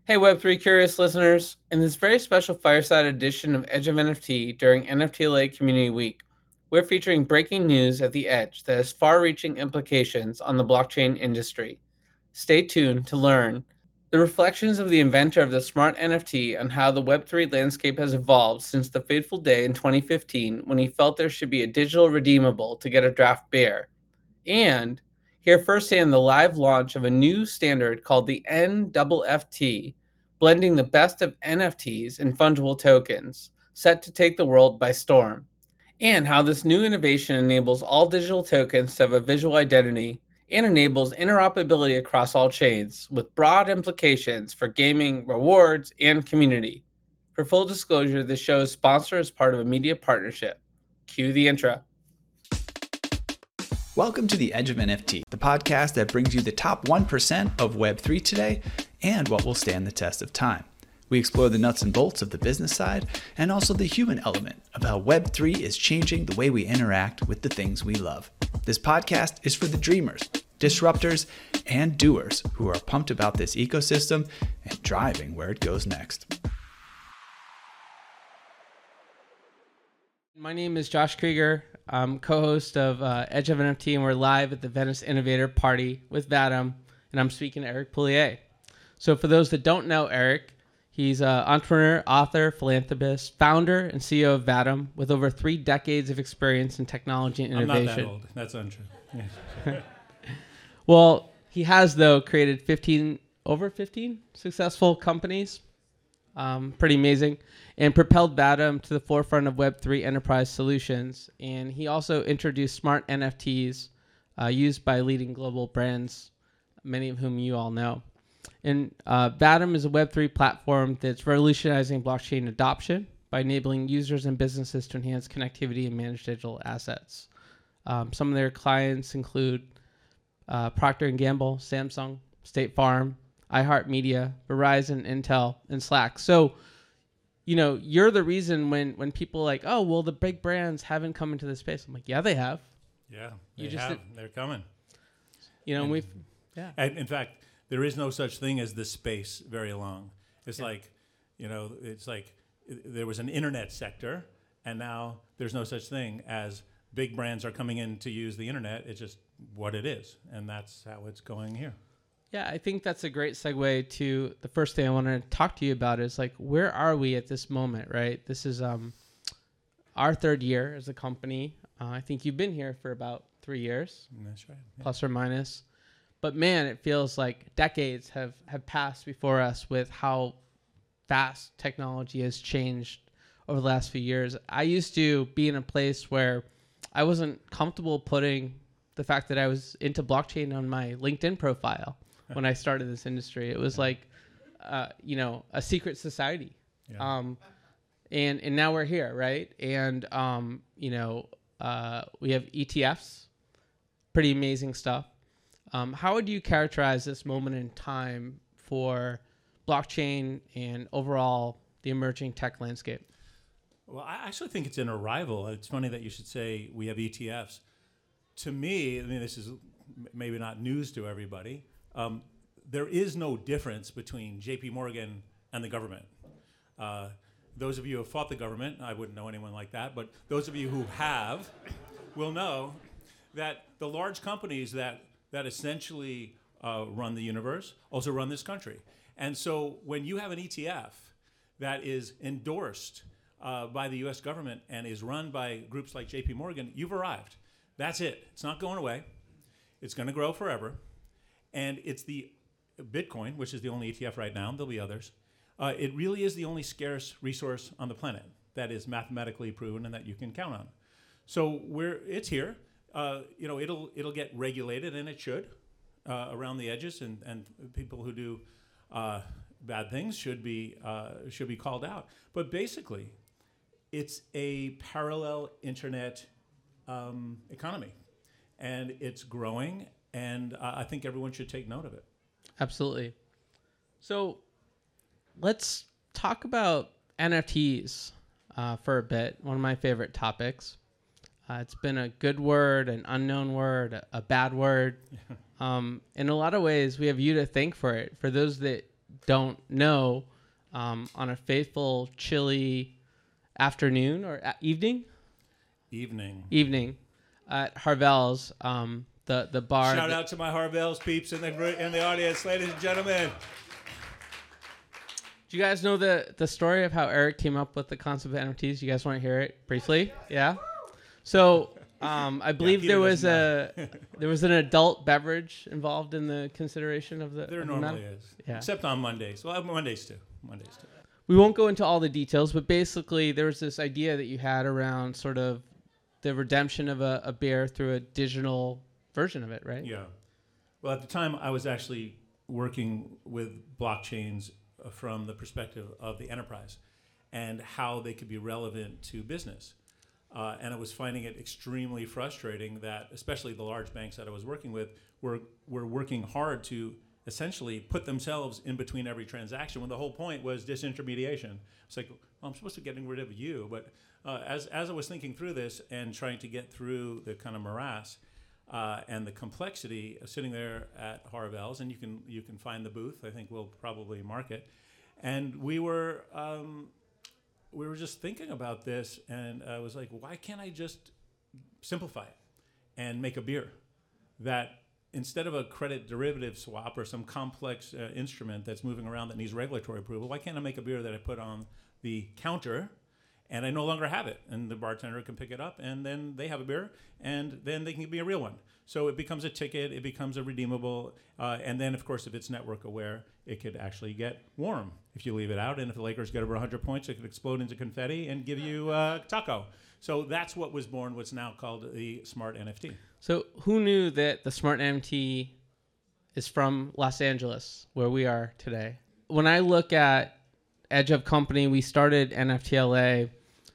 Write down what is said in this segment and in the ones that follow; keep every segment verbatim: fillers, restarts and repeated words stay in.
Hey Web three Curious listeners, in this very special fireside edition of Edge of N F T during N F T L A Community Week, we're featuring breaking news at the Edge that has far-reaching implications on the blockchain industry. Stay tuned to learn the reflections of the inventor of the smart N F T on how the Web three landscape has evolved since the fateful day in twenty fifteen when he felt there should be a digital redeemable to get a draft bear, and hear firsthand the live launch of a new standard called the N F F T, blending the best of N F Ts and fungible tokens, set to take the world by storm, and how this new innovation enables all digital tokens to have a visual identity and enables interoperability across all chains, with broad implications for gaming, rewards, and community. For full disclosure, this show is sponsored as part of a media partnership. Cue the intro. Welcome to the Edge of N F T, the podcast that brings you the top one percent of Web three today and what will stand the test of time. We explore the nuts and bolts of the business side and also the human element of how Web three is changing the way we interact with the things we love. This podcast is for the dreamers, disruptors, and doers who are pumped about this ecosystem and driving where it goes next. My name is Josh Krieger. I'm co-host of uh, Edge of N F T, and we're live at the Venice Innovator Party with Vadim, and I'm speaking to Eric Pouliot. So for those that don't know Eric, he's an entrepreneur, author, philanthropist, founder, and C E O of Vadim, with over three decades of experience in technology and innovation. I'm not that old. That's untrue. Yeah. Well, he has, though, created fifteen, over fifteen successful companies. Um, pretty amazing, and propelled Vadim to the forefront of Web three enterprise solutions. And he also introduced smart N F Ts uh, used by leading global brands, many of whom you all know. And uh, Vadim is a Web three platform that's revolutionizing blockchain adoption by enabling users and businesses to enhance connectivity and manage digital assets. Um, some of their clients include uh, Procter and Gamble, Samsung, State Farm, iHeartMedia, Verizon, Intel, and Slack. So, you know, you're the reason when when people are like, oh, well, the big brands haven't come into this space. I'm like, yeah, they have. Yeah, they You just have. did- They're coming. You know, and And- we've, yeah. And in fact, there is no such thing as this space very long. It's Yeah. like, you know, it's like i- there was an internet sector, and now there's no such thing as big brands are coming in to use the internet. It's just what it is, and that's how it's going here. Yeah, I think that's a great segue to the first thing I want to talk to you about is like, where are we at this moment, right? This is um, our third year as a company. Uh, I think you've been here for about three years, And that's right. Yeah. plus or minus. But man, it feels like decades have, have passed before us with how fast technology has changed over the last few years. I used to be in a place where I wasn't comfortable putting the fact that I was into blockchain on my LinkedIn profile. When I started this industry, it was like, uh, you know, a secret society. Yeah. Um, and, and now we're here, right? And, um, you know, uh, we have E T Fs, pretty amazing stuff. Um, how would you characterize this moment in time for blockchain and overall the emerging tech landscape? Well, I actually think it's an arrival. It's funny that you should say we have E T Fs. To me, I mean, this is m- maybe not news to everybody. Um, there is no difference between J P Morgan and the government. Uh, those of you who have fought the government, I wouldn't know anyone like that, but those of you who have will know that the large companies that, that essentially uh, run the universe also run this country. And so when you have an E T F that is endorsed uh, by the U S government and is run by groups like J P Morgan, you've arrived. That's it. It's not going away. It's going to grow forever. And it's the Bitcoin, which is the only E T F right now. There'll be others. Uh, it really is the only scarce resource on the planet that is mathematically proven and that you can count on. So we're it's here. Uh, you know, it'll it'll get regulated, and it should uh, around the edges. And, and people who do uh, bad things should be uh, should be called out. But basically, it's a parallel internet um, economy, and it's growing. And uh, I think everyone should take note of it. Absolutely. So let's talk about N F Ts uh, for a bit. One of my favorite topics. Uh, it's been a good word, an unknown word, a, a bad word. Um, in a lot of ways, we have you to thank for it. For those that don't know, um, on a faithful, chilly afternoon or a- evening, Evening. evening at Harvell's, um, the the bar. Shout that- out to my Harvell's peeps in the in the audience, ladies and gentlemen. Do you guys know the the story of how Eric came up with the concept of N F Ts? You guys want to hear it briefly? Yeah. So um, I believe Peter there was doesn't a there was an adult beverage involved in the consideration of the. There of the normally matter. is, Yeah. except on Mondays. Well, Mondays too. Mondays too. We won't go into all the details, but basically there was this idea that you had around sort of the redemption of a, a beer through a digital version of it, right? Yeah. Well, at the time, I was actually working with blockchains uh, from the perspective of the enterprise and how they could be relevant to business. Uh, and I was finding it extremely frustrating that, especially the large banks that I was working with, were were working hard to essentially put themselves in between every transaction when the whole point was disintermediation. It's like, well, I'm supposed to be getting rid of you. But uh, as, as I was thinking through this and trying to get through the kind of morass uh, and the complexity of sitting there at Harvell's, and you can you can find the booth, I think we'll probably mark it. And we were um, we were just thinking about this, and I was like, why can't I just simplify it and make a beer that, instead of a credit derivative swap or some complex uh, instrument that's moving around that needs regulatory approval, why can't I make a beer that I put on the counter and I no longer have it, and the bartender can pick it up, and then they have a beer, and then they can give me a real one. So it becomes a ticket, it becomes a redeemable, uh, and then, of course, if it's network aware, it could actually get warm if you leave it out, and if the Lakers get over one hundred points, it could explode into confetti and give you uh, taco. So that's what was born, what's now called the Smart N F T. So who knew that the Smart N F T is from Los Angeles, where we are today? When I look at Edge of Company, we started N F T L A,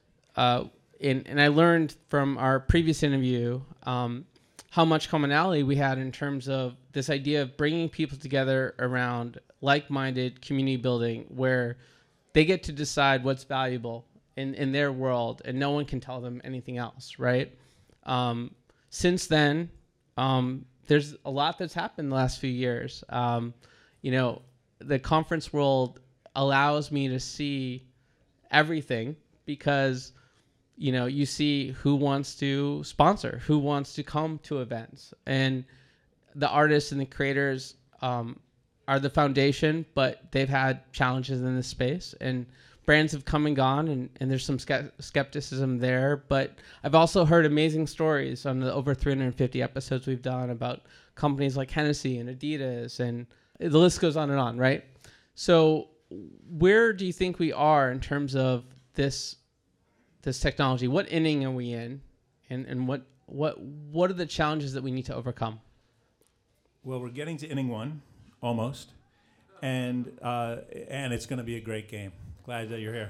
uh, in, and I learned from our previous interview um, how much commonality we had in terms of this idea of bringing people together around like-minded community building, where they get to decide what's valuable in, in their world, and no one can tell them anything else, right? Um, since then, um, there's a lot that's happened in the last few years. Um, you know, the conference world allows me to see everything because, you know, you see who wants to sponsor, who wants to come to events. And the artists and the creators um, are the foundation, but they've had challenges in this space. And brands have come and gone, and, and there's some ske- skepticism there. But I've also heard amazing stories on the over three hundred fifty episodes we've done about companies like Hennessy and Adidas, and the list goes on and on, right? So where do you think we are in terms of this this technology? What inning are we in, and, and what, what, what are the challenges that we need to overcome? Well, we're getting to inning one, almost, and uh, and it's going to be a great game. Glad that you're here.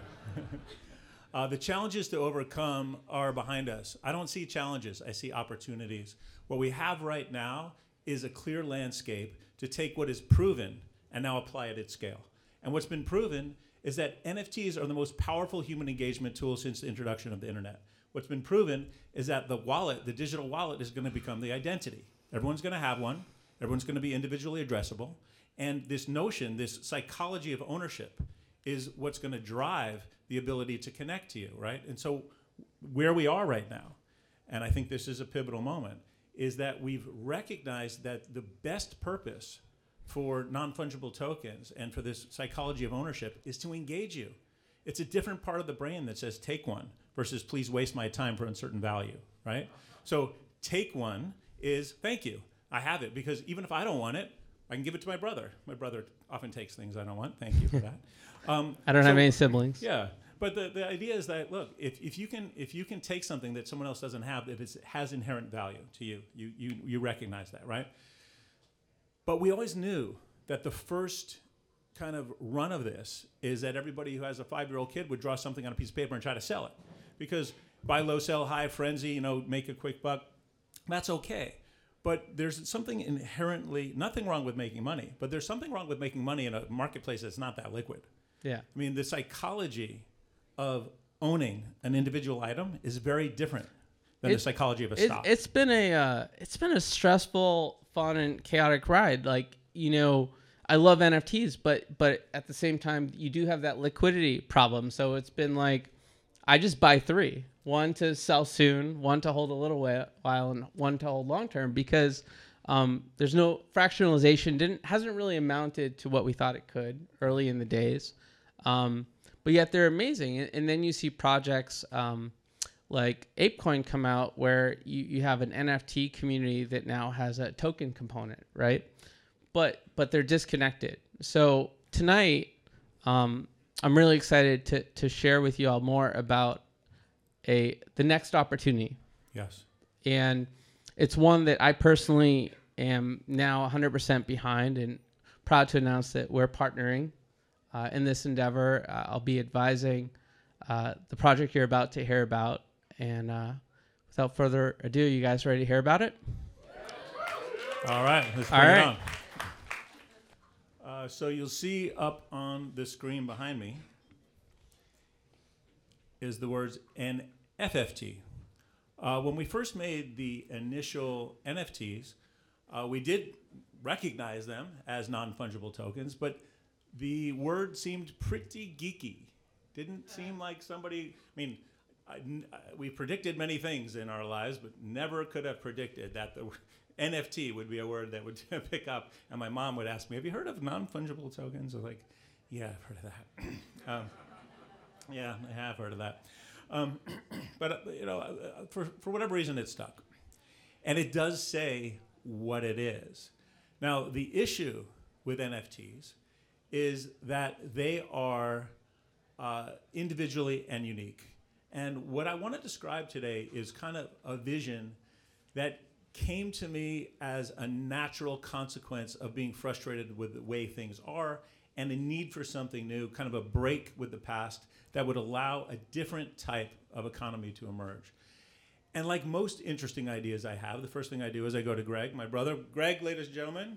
uh, the challenges to overcome are behind us. I don't see challenges. I see opportunities. What we have right now is a clear landscape to take what is proven and now apply it at scale. And what's been proven is that N F Ts are the most powerful human engagement tool since the introduction of the internet. What's been proven is that the wallet, the digital wallet, is going to become the identity. Everyone's going to have one. Everyone's going to be individually addressable. And this notion, this psychology of ownership, is what's going to drive the ability to connect to you, right? And so where we are right now, and I think this is a pivotal moment, is that we've recognized that the best purpose for non-fungible tokens and for this psychology of ownership is to engage you. It's a different part of the brain that says take one versus please waste my time for uncertain value, right? So take one is thank you. I have it because even if I don't want it, I can give it to my brother. My brother often takes things I don't want. Thank you for that. Um, I don't so, have any siblings. Yeah, but the, the idea is that, look, if, if you can if you can take something that someone else doesn't have, if it has inherent value to you, you you you recognize that, right? But we always knew that the first kind of run of this is that everybody who has a five-year-old kid would draw something on a piece of paper and try to sell it. Because buy low, sell high, frenzy, you know, make a quick buck, that's okay. But there's something inherently, nothing wrong with making money, but there's something wrong with making money in a marketplace that's not that liquid. Yeah. I mean, the psychology of owning an individual item is very different than It- the psychology of a It, stock. it's been a uh, it's been a stressful, fun, and chaotic ride. Like, you know, I love N F Ts, but but at the same time, you do have that liquidity problem. So it's been like, I just buy three: one to sell soon, one to hold a little while, and one to hold long term, because um, there's no fractionalization. Didn't hasn't really amounted to what we thought it could early in the days, um, but yet they're amazing. And, and then you see projects um, like ApeCoin come out where you, you have an N F T community that now has a token component, right? But but they're disconnected. So tonight, um, I'm really excited to to share with you all more about a the next opportunity. Yes. And it's one that I personally am now one hundred percent behind, and proud to announce that we're partnering uh, in this endeavor. Uh, I'll be advising uh, the project you're about to hear about. And uh, without further ado, you guys ready to hear about it? All right, let's bring All it right. on. Uh, so you'll see up on the screen behind me is the words N F F T. Uh, when we first made the initial N F Ts, uh, we did recognize them as non-fungible tokens, but the word seemed pretty geeky. Didn't seem like somebody, I mean, I, I, we predicted many things in our lives, but never could have predicted that the N F T would be a word that would pick up. And my mom would ask me, have you heard of non-fungible tokens? I was like, yeah, I've heard of that. um, yeah, I have heard of that. Um, but, uh, you know, uh, for, for whatever reason, it stuck. And it does say what it is. Now, the issue with N F Ts is that they are uh, individually and unique. And what I want to describe today is kind of a vision that came to me as a natural consequence of being frustrated with the way things are and a need for something new, kind of a break with the past that would allow a different type of economy to emerge. And like most interesting ideas I have, the first thing I do is I go to Greg, my brother. Greg, ladies and gentlemen.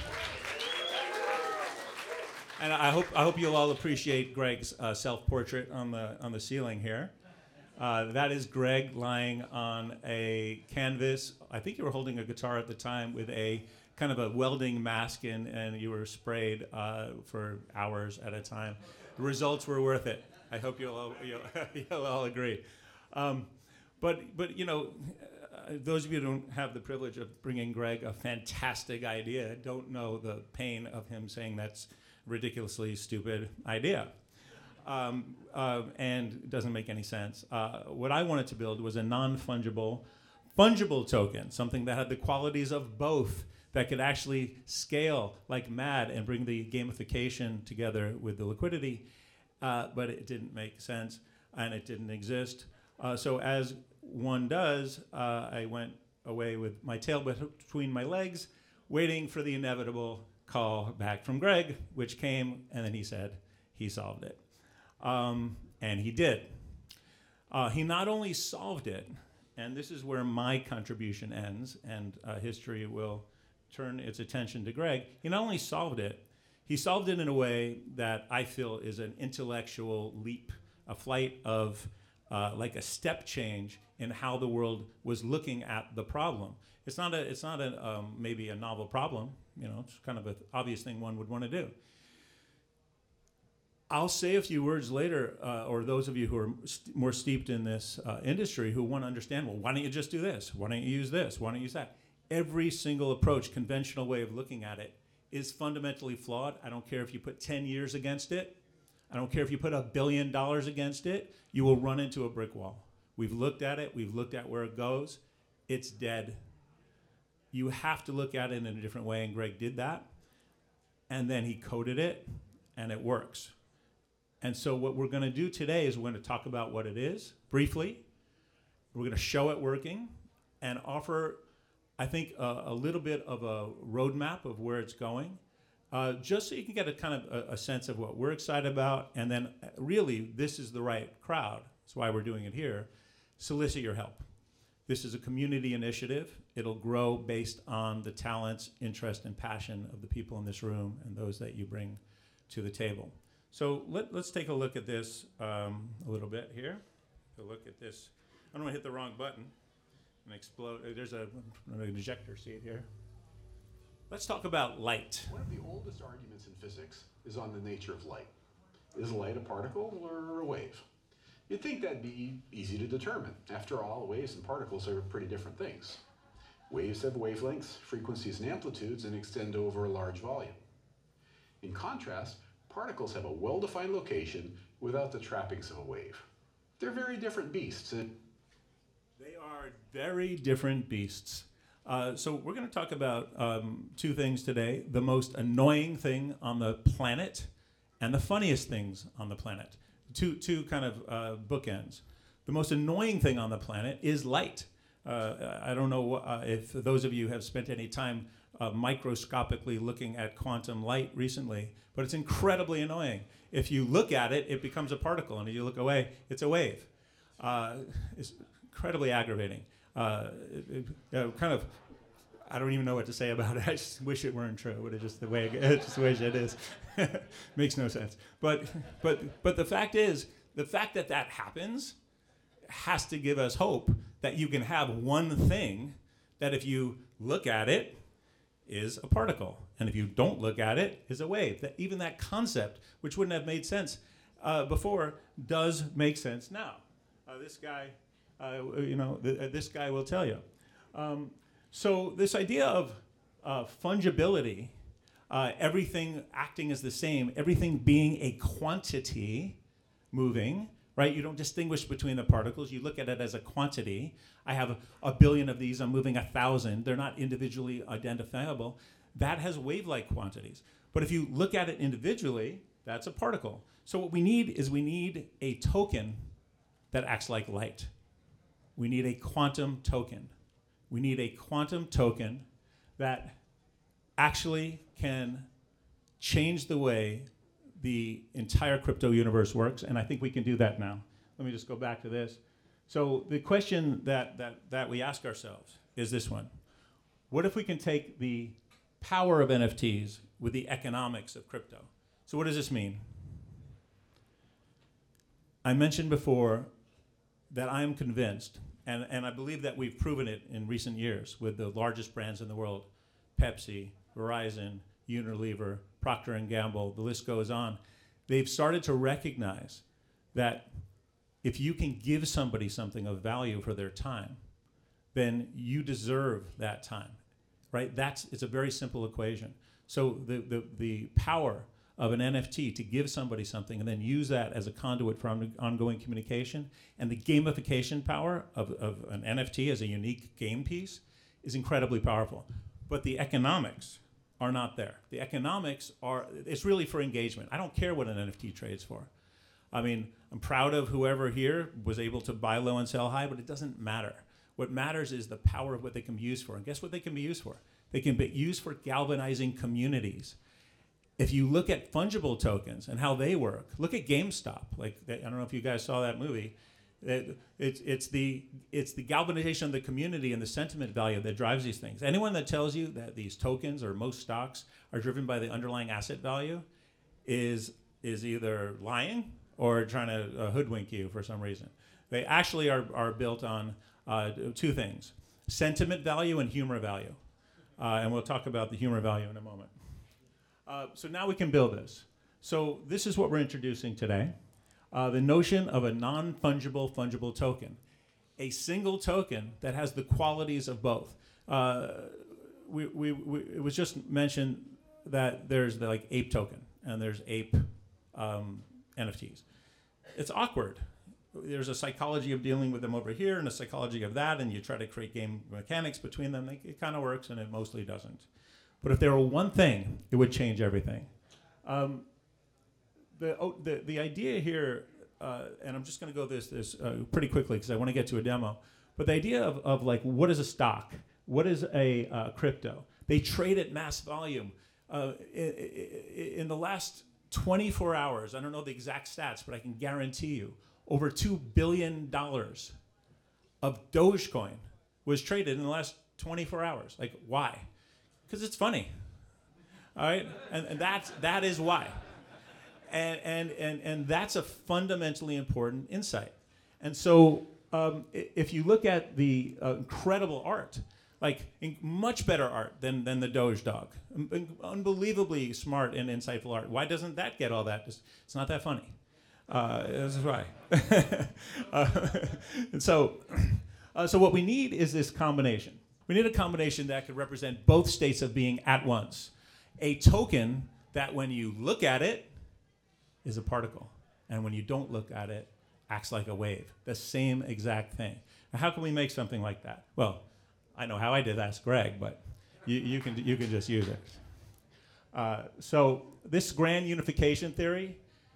And I hope I hope you'll all appreciate Greg's uh, self-portrait on the on the ceiling here. Uh, that is Greg lying on a canvas. I think you were holding a guitar at the time with a kind of a welding mask in, and you were sprayed uh, for hours at a time. The results were worth it. I hope you'll all, you'll, you'll all agree. Um, but, but you know, uh, those of you who don't have the privilege of bringing Greg a fantastic idea don't know the pain of him saying that's a ridiculously stupid idea. Um, uh, and it doesn't make any sense. Uh, what I wanted to build was a non-fungible, fungible token, something that had the qualities of both, that could actually scale like mad and bring the gamification together with the liquidity, uh, but it didn't make sense and it didn't exist. Uh, so as one does, uh, I went away with my tail between my legs, waiting for the inevitable call back from Greg, which came, and then he said he solved it. Um, and he did. Uh, he not only solved it, and this is where my contribution ends, and uh, history will turn its attention to Greg. He not only solved it, he solved it in a way that I feel is an intellectual leap, a flight of uh, like a step change in how the world was looking at the problem. It's not a, it's not a, um, maybe a novel problem, you know, it's kind of an obvious thing one would want to do. I'll say a few words later, uh, or those of you who are st- more steeped in this uh, industry who want to understand, well, why don't you just do this? Why don't you use this? Why don't you use that? Every single approach, conventional way of looking at it, is fundamentally flawed. I don't care if you put ten years against it. I don't care if you put a billion dollars against it. You will run into a brick wall. We've looked at it. We've looked at where it goes. It's dead. You have to look at it in a different way, and Greg did that. And then he coded it, and it works. And so what we're going to do today is we're going to talk about what it is briefly. We're going to show it working and offer, I think, a, a little bit of a roadmap of where it's going, uh, just so you can get a kind of a, a sense of what we're excited about. And then really, this is the right crowd. That's why we're doing it here. Solicit your help. This is a community initiative. It'll grow based on the talents, interest, and passion of the people in this room and those that you bring to the table. So let, let's take a look at this um, a little bit here. A look at this. I don't want to hit the wrong button and explode. There's a, an ejector seat here. let's talk about light. One of the oldest arguments in physics is on the nature of light. Is light a particle or a wave? You'd think that'd be easy to determine. After all, waves and particles are pretty different things. Waves have wavelengths, frequencies, and amplitudes and extend over a large volume. In contrast, particles have a well-defined location without the trappings of a wave. They're very different beasts. And They are very different beasts. Uh, so we're going to talk about um, two things today: the most annoying thing on the planet and the funniest things on the planet. Two, two kind of uh, bookends. The most annoying thing on the planet is light. Uh, I don't know uh, if those of you have spent any time uh, microscopically looking at quantum light recently, but it's incredibly annoying. If you look at it, it becomes a particle, and if you look away, it's a wave. Uh, it's incredibly aggravating. Uh, it, it, uh, kind of, I don't even know what to say about it. I just wish it weren't true, but it's just the way it, it's just the way it is. Makes no sense. But but but the fact is, the fact that that happens has to give us hope that you can have one thing that, if you look at it, is a particle, and if you don't look at it, is a wave. That even that concept, which wouldn't have made sense uh, before, does make sense now. Uh, this guy, uh, you know, th- uh, this guy will tell you. Um, so this idea of uh, fungibility, uh, everything acting as the same, everything being a quantity moving, right? You don't distinguish between the particles. You look at it as a quantity. I have a, a billion of these. I'm moving a thousand. They're not individually identifiable. That has wave-like quantities. But if you look at it individually, that's a particle. So what we need is we need a token that acts like light. We need a quantum token. We need a quantum token that actually can change the way the entire crypto universe works, and I think we can do that now. Let me just go back to this. So the question that, that, that we ask ourselves is this one. What if we can take the power of N F Ts with the economics of crypto? So what does this mean? I mentioned before that I am convinced, and, and I believe that we've proven it in recent years with the largest brands in the world, Pepsi, Verizon, Unilever, Procter and Gamble, the list goes on. They've started to recognize that if you can give somebody something of value for their time, then you deserve that time, right? That's, it's a very simple equation. So the, the, the power of an N F T to give somebody something and then use that as a conduit for on, ongoing communication, and the gamification power of, of an N F T as a unique game piece is incredibly powerful. But the economics are not there. The economics are, it's really for engagement. I don't care what an N F T trades for. I mean, I'm proud of whoever here was able to buy low and sell high, but it doesn't matter. What matters is the power of what they can be used for. And guess what they can be used for? They can be used for galvanizing communities. If you look at fungible tokens and how they work, look at GameStop. Like, I don't know if you guys saw that movie. It, it's, it's, the, it's the galvanization of the community and the sentiment value that drives these things. Anyone that tells you that these tokens or most stocks are driven by the underlying asset value is, is either lying or trying to uh, hoodwink you for some reason. They actually are, are built on uh, two things: sentiment value and humor value. Uh, and we'll talk about the humor value in a moment. Uh, so now we can build this. So this is what we're introducing today. Uh, the notion of a non-fungible fungible token. A single token that has the qualities of both. Uh, we, we, we, it was just mentioned that there's the like ape token and there's ape um, N F Ts. It's awkward. There's a psychology of dealing with them over here and a psychology of that, and you try to create game mechanics between them. It, it kind of works, and it mostly doesn't. But if there were one thing, it would change everything. Um, the, oh, the the idea here, uh, and I'm just going to go this this uh, pretty quickly because I want to get to a demo. But the idea of, of like, what is a stock? What is a uh, crypto? They trade at mass volume. Uh, in, in the last twenty-four hours, I don't know the exact stats, but I can guarantee you, over two billion dollars of Dogecoin was traded in the last twenty-four hours. Like, why? Because it's funny. All right? And, and that's, that is why. And, and, and, and that's a fundamentally important insight. And so um, if you look at the uh, incredible art Like in much better art than, than the Doge dog. Un- unbelievably smart and insightful art. Why doesn't that get all that? It's, it's not that funny. Uh, this is why. uh, and so, uh, so what we need is this combination. We need a combination that could represent both states of being at once. A token that when you look at it is a particle, and when you don't look at it, acts like a wave. The same exact thing. Now, how can we make something like that? Well, I know how I did. Ask Greg, but you, you can you can just use it. Uh, so this grand unification theory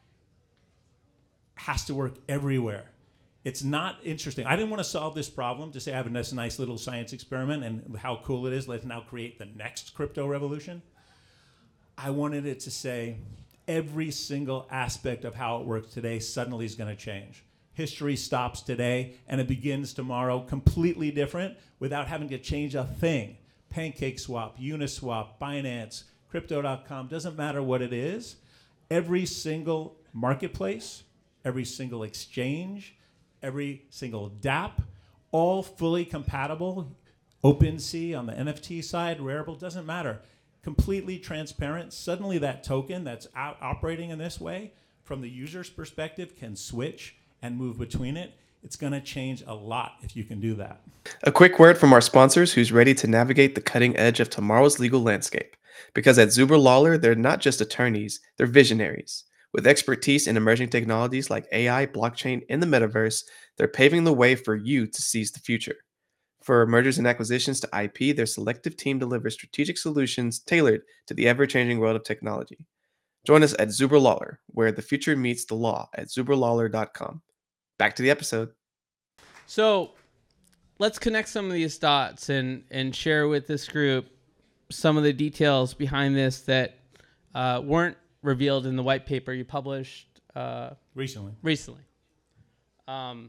has to work everywhere. It's not interesting. I didn't want to solve this problem to say I have this nice little science experiment and how cool it is. Let's now create the next crypto revolution. I wanted it to say every single aspect of how it works today suddenly is going to change. History stops today and it begins tomorrow completely different without having to change a thing. PancakeSwap, Uniswap, Binance, Crypto dot com, doesn't matter what it is. Every single marketplace, every single exchange, every single dApp, all fully compatible. OpenSea on the N F T side, Rarible, doesn't matter. Completely transparent. Suddenly that token that's out operating in this way, from the user's perspective, can switch and move between it. It's going to change a lot if you can do that. A quick word from our sponsors who's ready to navigate the cutting edge of tomorrow's legal landscape. Because at Zuber Lawler, they're not just attorneys, they're visionaries. With expertise in emerging technologies like A I, blockchain, and the metaverse, they're paving the way for you to seize the future. For mergers and acquisitions to I P, their selective team delivers strategic solutions tailored to the ever-changing world of technology. Join us at Zuber Lawler, where the future meets the law at zuber lawler dot com. Back to the episode. So let's connect some of these dots and, and share with this group some of the details behind this that uh, weren't revealed in the white paper you published uh, recently. Recently. Um,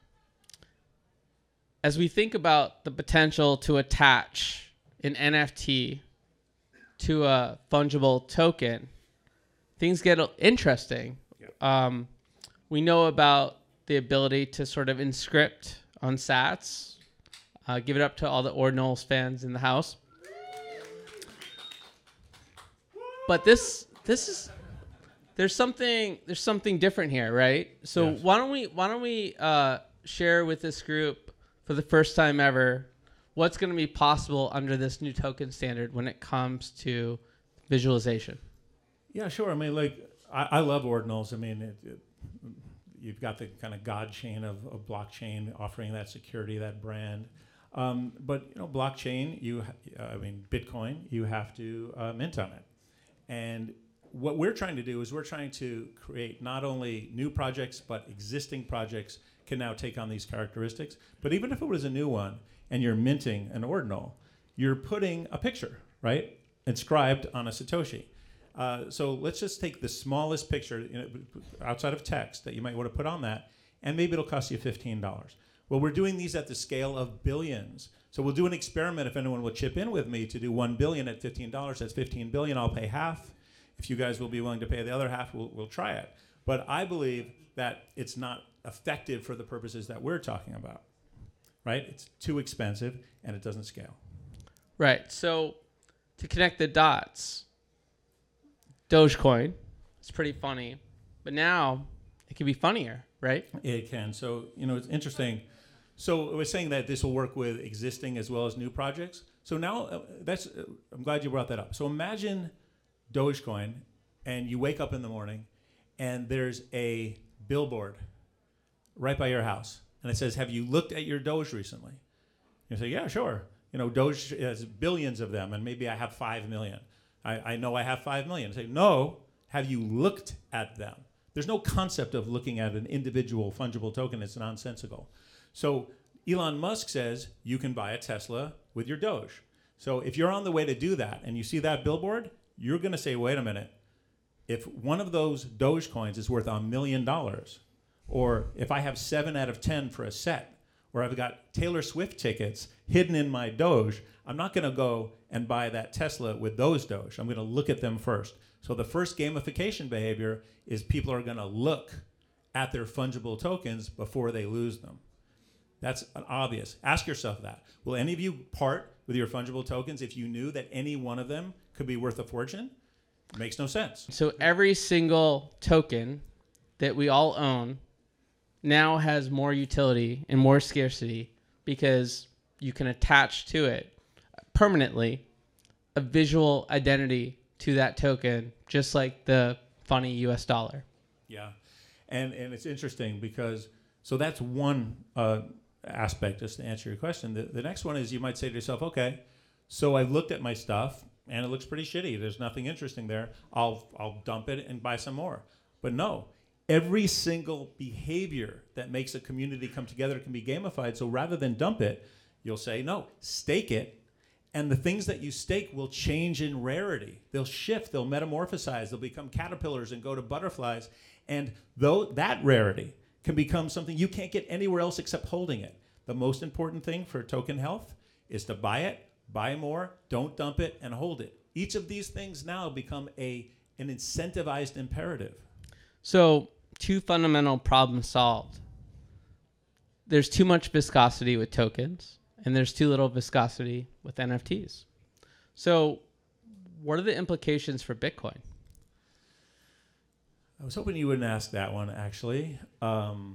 as we think about the potential to attach an N F T to a fungible token, things get interesting. Yep. Um, we know about the ability to sort of inscript on sats. Uh, give it up to all the Ordinals fans in the house. But this this is there's something there's something different here, right? So Yes. why don't we why don't we uh, share with this group for the first time ever what's going to be possible under this new token standard when it comes to visualization? Yeah, sure. I mean, like, I, I love ordinals. I mean, it, it, you've got the kind of god chain of, of blockchain offering that security, that brand. Um, but, you know, blockchain, you, ha- I mean, Bitcoin, you have to uh, mint on it. And what we're trying to do is we're trying to create not only new projects, but existing projects can now take on these characteristics. But even if it was a new one and you're minting an ordinal, you're putting a picture, right, inscribed on a Satoshi. Uh, so let's just take the smallest picture, you know, outside of text that you might want to put on that, and maybe it'll cost you fifteen dollars. Well, we're doing these at the scale of billions. So we'll do an experiment if anyone will chip in with me to do one billion at fifteen dollars. That's fifteen billion. I'll pay half. If you guys will be willing to pay the other half, we'll, we'll try it. But I believe that it's not effective for the purposes that we're talking about, right? It's too expensive and it doesn't scale. Right. So to connect the dots, Dogecoin, it's pretty funny, but now it can be funnier, right? It can. So, you know, it's interesting. So I was saying that this will work with existing as well as new projects. So now uh, that's, uh, I'm glad you brought that up. So imagine Dogecoin and you wake up in the morning and there's a billboard right by your house. And it says, have you looked at your Doge recently? You say, yeah, sure. You know, Doge has billions of them and maybe I have five million. I, I know I have five million. I say, no, have you looked at them? There's no concept of looking at an individual fungible token. It's nonsensical. So Elon Musk says you can buy a Tesla with your Doge. So if you're on the way to do that and you see that billboard, you're going to say, wait a minute. If one of those Doge coins is worth a million dollars, or if I have seven out of ten for a set, or I've got Taylor Swift tickets hidden in my Doge, I'm not going to go and buy that Tesla with those Doge. I'm going to look at them first. So the first gamification behavior is people are going to look at their fungible tokens before they lose them. That's obvious. Ask yourself that. Will any of you part with with your fungible tokens if you knew that any one of them could be worth a fortune? It makes no sense. So every single token that we all own now has more utility and more scarcity because you can attach to it permanently a visual identity to that token, just like the funny U S dollar. Yeah. And and it's interesting because, so that's one uh, aspect, just to answer your question. The, the next one is you might say to yourself, okay, so I've looked at my stuff and it looks pretty shitty. There's nothing interesting there. I'll I'll dump it and buy some more. But no, every single behavior that makes a community come together can be gamified. So rather than dump it, you'll say, no, stake it. And the things that you stake will change in rarity. They'll shift, they'll metamorphosize, they'll become caterpillars and go to butterflies. And though that rarity can become something you can't get anywhere else except holding it. The most important thing for token health is to buy it, buy more, don't dump it, and hold it. Each of these things now become a an incentivized imperative. So two fundamental problems solved. There's too much viscosity with tokens, and there's too little viscosity with N F Ts. So what are the implications for Bitcoin? I was hoping you wouldn't ask that one, actually. Um,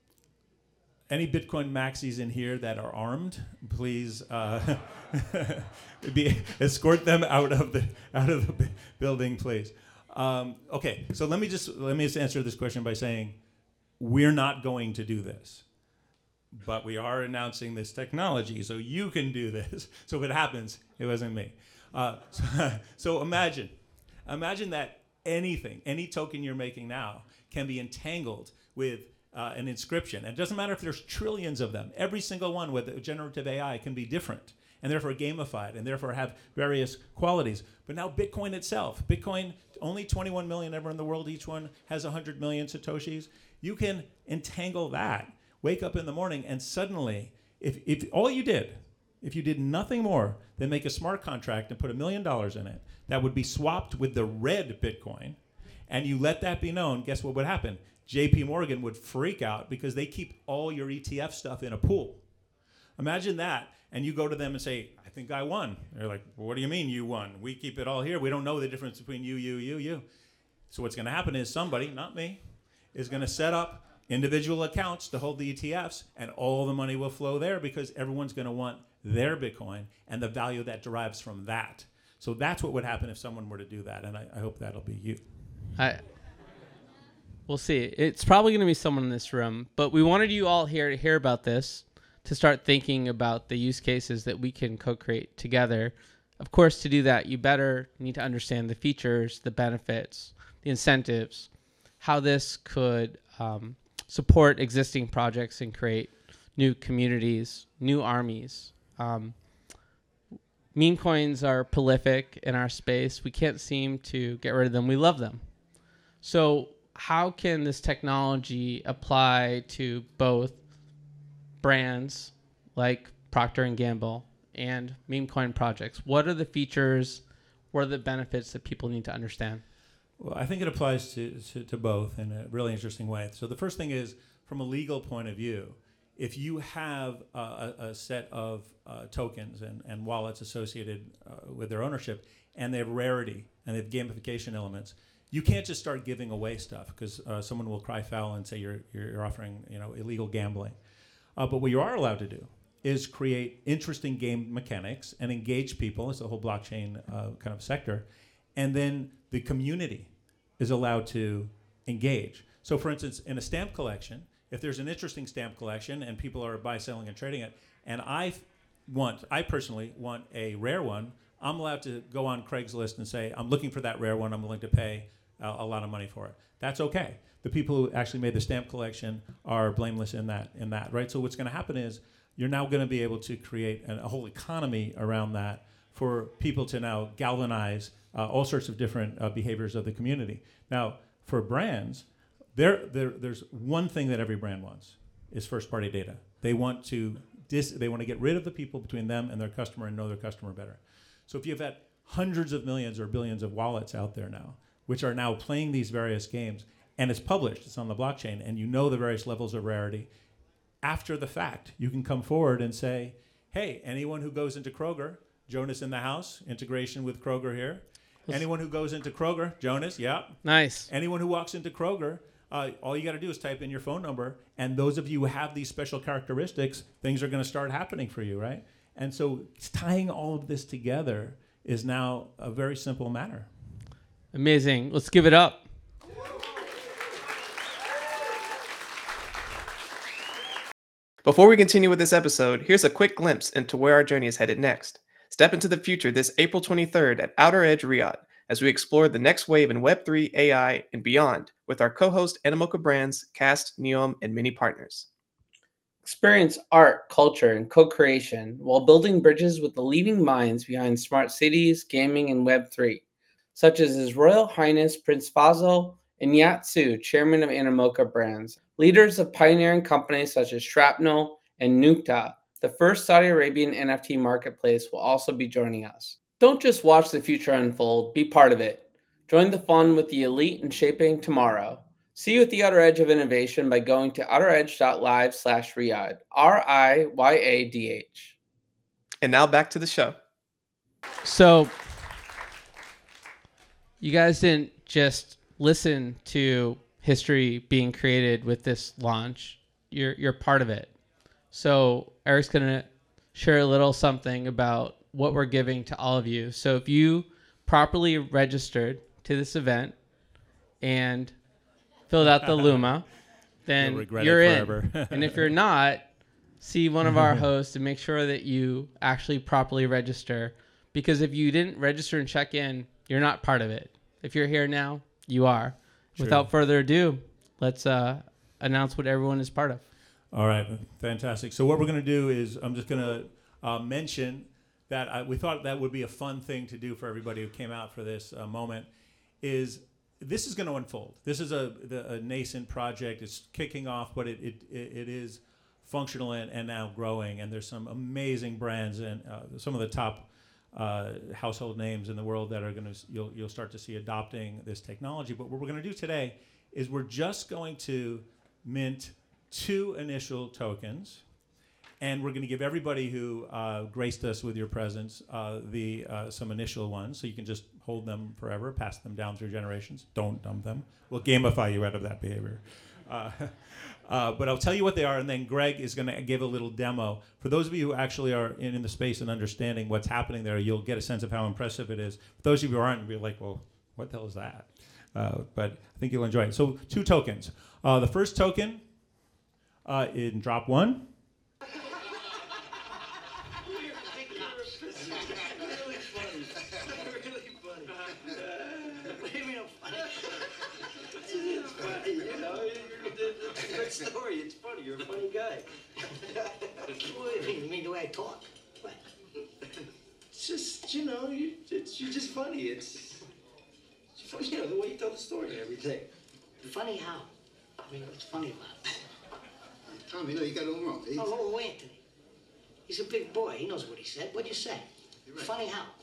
any Bitcoin maxis in here that are armed, please uh, be, escort them out of the out of the b- building, please. Um, okay, so let me just let me just answer this question by saying we're not going to do this, but we are announcing this technology, so you can do this. So if it happens, it wasn't me. Uh, so, so imagine, imagine that. Anything, any token you're making now can be entangled with uh, an inscription. And it doesn't matter if there's trillions of them. Every single one with generative A I can be different and therefore gamified and therefore have various qualities. But now Bitcoin itself, Bitcoin, only twenty-one million ever in the world. Each one has one hundred million Satoshis. You can entangle that, wake up in the morning, and suddenly, if, if all you did, if you did nothing more than make a smart contract and put a million dollars in it, that would be swapped with the red Bitcoin, and you let that be known, guess what would happen? J P Morgan would freak out because they keep all your E T F stuff in a pool. Imagine that, and you go to them and say, I think I won. They're like, well, what do you mean you won? We keep it all here. We don't know the difference between you, you, you, you. So what's going to happen is somebody, not me, is going to set up individual accounts to hold the E T Fs, and all the money will flow there because everyone's going to want their Bitcoin and the value that derives from that. So that's what would happen if someone were to do that, and I, I hope that'll be you. I, we'll see. It's probably going to be someone in this room, but we wanted you all here to hear about this, to start thinking about the use cases that we can co-create together. Of course, to do that, you better need to understand the features, the benefits, the incentives, how this could um, support existing projects and create new communities, new armies. Um, meme coins are prolific in our space. We can't seem to get rid of them. We love them. So how can this technology apply to both brands like Procter and Gamble and meme coin projects? What are the features? What are the benefits that people need to understand? Well, I think it applies to, to, to both in a really interesting way. So the first thing is, from a legal point of view, if you have uh, a, a set of uh, tokens and, and wallets associated uh, with their ownership, and they have rarity and they have gamification elements, you can't just start giving away stuff because uh, someone will cry foul and say you're you're offering you know illegal gambling. Uh, but what you are allowed to do is create interesting game mechanics and engage people. It's the whole blockchain uh, kind of sector, and then the community is allowed to engage. So, for instance, in a stamp collection, if there's an interesting stamp collection and people are buy, selling, and trading it, and I want, I personally want a rare one, I'm allowed to go on Craigslist and say, I'm looking for that rare one, I'm willing to pay uh, a lot of money for it. That's okay. The people who actually made the stamp collection are blameless in that, in that, right? So what's going to happen is you're now going to be able to create an, a whole economy around that for people to now galvanize uh, all sorts of different uh, behaviors of the community. Now, for brands, There, there, there's one thing that every brand wants is first-party data. They want to dis, they want to get rid of the people between them and their customer and know their customer better. So if you've got hundreds of millions or billions of wallets out there now, which are now playing these various games, and it's published, it's on the blockchain, and you know the various levels of rarity, after the fact, you can come forward and say, hey, anyone who goes into Kroger Jonas in the house, integration with Kroger here. Anyone who goes into Kroger, Jonas, yeah. Nice. Anyone who walks into Kroger, uh, all you got to do is type in your phone number, and those of you who have these special characteristics, things are going to start happening for you, right? And so tying all of this together is now a very simple matter. Amazing. Let's give it up. Before we continue with this episode, here's a quick glimpse into where our journey is headed next. Step into the future this April twenty-third at Outer Edge Riyadh as we explore the next wave in Web three, A I, and beyond with our co-host Animoca Brands, Cast, Neom, and many partners. Experience art, culture, and co-creation while building bridges with the leading minds behind smart cities, gaming, and Web three, such as His Royal Highness Prince Faisal and Yat Su, chairman of Animoca Brands. Leaders of pioneering companies such as Shrapnel and Nukta, the first Saudi Arabian N F T marketplace, will also be joining us. Don't just watch the future unfold, be part of it. Join the fun with the elite and shaping tomorrow. See you at the Outer Edge of Innovation by going to outeredge.live slash Riyadh, R I Y A D H. And now back to the show. So, you guys didn't just listen to history being created with this launch. You're you're part of it. So Eric's gonna share a little something about what we're giving to all of you. So if you properly registered to this event and filled out the Luma, then you're in. And if you're not, see one of our hosts and make sure that you actually properly register. Because if you didn't register and check in, you're not part of it. If you're here now, you are. True. Without further ado, let's uh, announce what everyone is part of. All right, fantastic. So what we're going to do is I'm just going to uh, mention that I, we thought that would be a fun thing to do for everybody who came out for this uh, moment, is this is going to unfold. This is a, the, a nascent project. It's kicking off, but it it, it is functional and, and now growing, and there's some amazing brands and uh, some of the top uh, household names in the world that are going to, you'll, you'll start to see adopting this technology. But what we're going to do today is we're just going to mint two initial tokens, and we're going to give everybody who uh, graced us with your presence uh, the uh, some initial ones, so you can just hold them forever, pass them down through generations. Don't dump them. We'll gamify you out of that behavior. Uh, uh, but I'll tell you what they are, and then Greg is going to give a little demo. For those of you who actually are in, in the space and understanding what's happening there, you'll get a sense of how impressive it is. For those of you who aren't, you'll be like, well, what the hell is that? Uh, but I think you'll enjoy it. So two tokens. Uh, the first token uh, in drop one. Story. It's funny. You're a funny guy. What do you mean the way I talk? What? It's just, you know, you, it's, you're just funny. It's, it's funny, you know, the way you tell the story and everything. Funny how? I mean, what's funny about it? Tommy, no, you got it all wrong. He's... Oh, oh, Anthony. He's a big boy. He knows what he said. What'd you say? You're right. Funny how?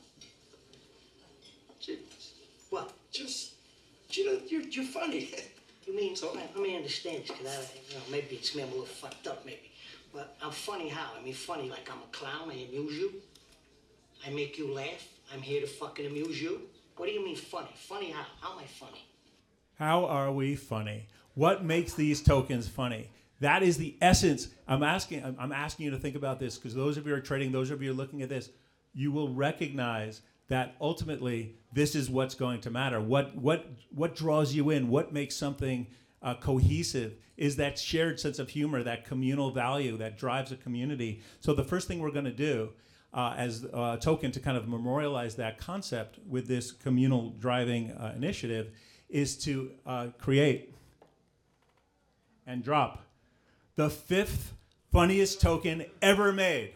Just, What? just, you know, you're, you're funny. You mean, so, let me understand this, because I, you know, maybe it's me, I'm a little fucked up, maybe. But I'm funny how? I mean, funny like I'm a clown, I amuse you. I make you laugh. I'm here to fucking amuse you. What do you mean funny? Funny how? How am I funny? How are we funny? What makes these tokens funny? That is the essence. I'm asking, I'm, I'm asking you to think about this, because those of you who are trading, those of you who are looking at this, you will recognize that ultimately this is what's going to matter. What what what draws you in? What makes something uh, cohesive is that shared sense of humor, that communal value that drives a community. So the first thing we're going to do uh, as a token to kind of memorialize that concept with this communal driving uh, initiative is to uh, create and drop the fifth funniest token ever made.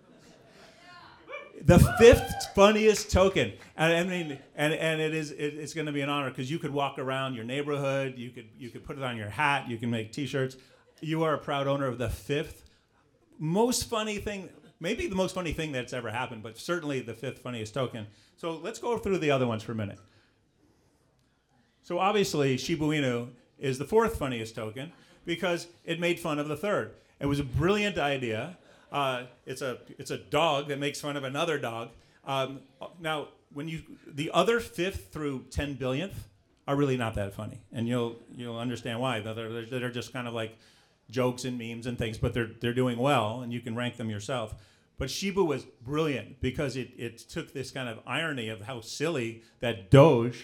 The fifth funniest token, and I mean, and and it is it, it's going to be an honor, because you could walk around your neighborhood, you could you could put it on your hat, you can make T-shirts. You are a proud owner of the fifth most funny thing, maybe the most funny thing that's ever happened, but certainly the fifth funniest token. So let's go through the other ones for a minute. So obviously, Shiba Inu is the fourth funniest token because it made fun of the third. It was a brilliant idea. Uh, it's a it's a dog that makes fun of another dog. Um, now, when you the other fifth through ten billionth are really not that funny, and you'll you'll understand why. They're, they're, they're just kind of like jokes and memes and things, but they're they're doing well, and you can rank them yourself. But Shiba was brilliant because it, it took this kind of irony of how silly that Doge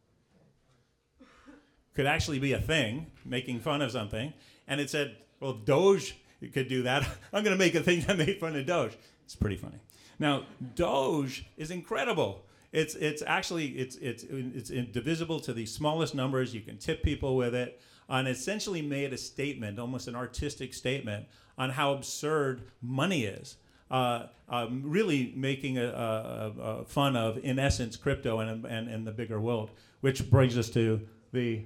could actually be a thing, making fun of something, and it said, well, Doge could do that. I'm going to make a thing that made fun of Doge. It's pretty funny. Now, Doge is incredible. It's it's actually it's it's it's divisible to the smallest numbers. You can tip people with it, and essentially made a statement, almost an artistic statement, on how absurd money is. Uh, um, really making a, a, a fun of, in essence, crypto and, and and the bigger world. Which brings us to the